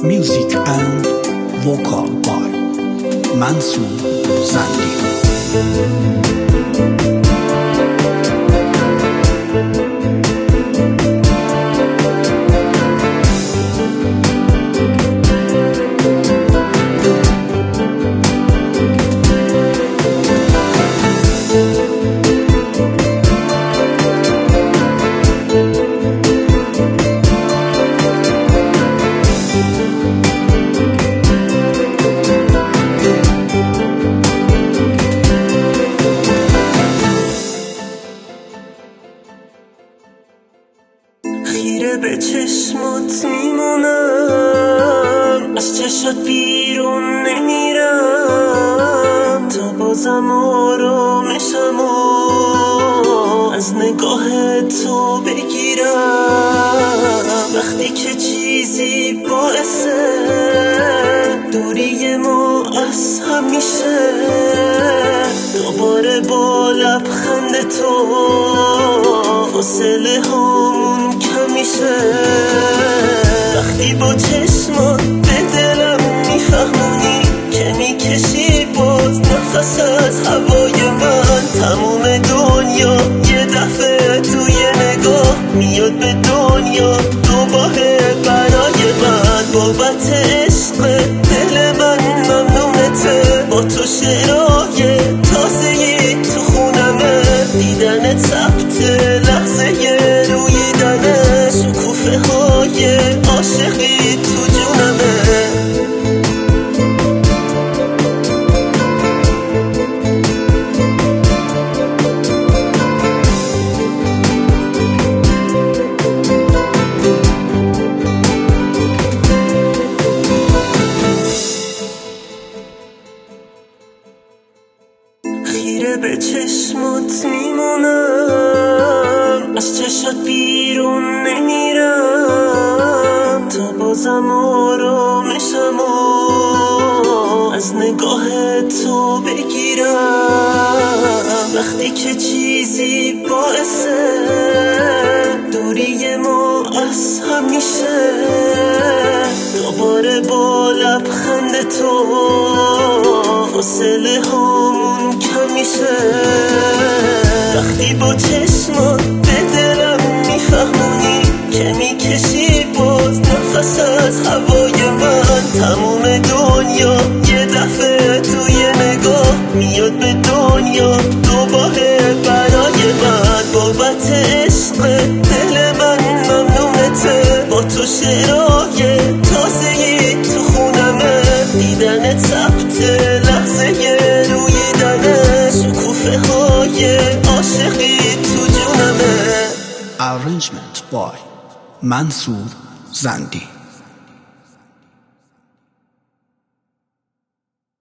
Music and vocal by Mansoor Zandi. خیره به چشمات میمونم، از چشات بیرون نمیرم تا بازم آرامشم از نگاه تو بگیرم. وقتی که چیزی باعثه دوری ما از هم میشه، دوباره با لبخند تو فاصله هامون کم میشه. وقتی با چشمات به دلم میفهمونی که میکشی باز نفس از هوای من، تموم دنیا یه دفعه توی نگاه میاد به دنیا دوباره برای من. بابت عشق دل من ممنونته، با تو شعرهای تازه‌ای تو خونمه، دیدن ثبت لحظه رویدنه، شکوفه های عاشقی تو جونمه. خیره به چشمات میمونم، از چشات بیرون نمیرم تا بازم آرامشم از نگاه تو بگیرم. وقتی که چیزی باعثه دوری ما از هم میشه، دوباره با لبخند تو فاصله هامون کم میشه. وقتی با چشمات به دلم میفهمونی که میکشی باز نفس از هوای من، تموم دنیا یه دفعه توی نگاه میاد به دنیا دوباره برای من. بابت عشق دل من ممنونته، با تو شعرهای تازه‌ای تو خونمه، دیدن ثبت لحظه رویدنه، شکوفه های عاشقی تو جونمه. Arrangement by Mansoor Zandi.